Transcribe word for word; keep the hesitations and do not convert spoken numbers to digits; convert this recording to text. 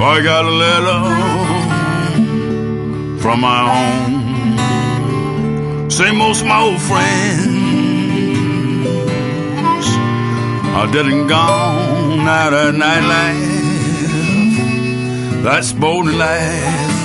I got a letter from my home. Say most of my old friends are dead and gone. Now that night life, that's bold and life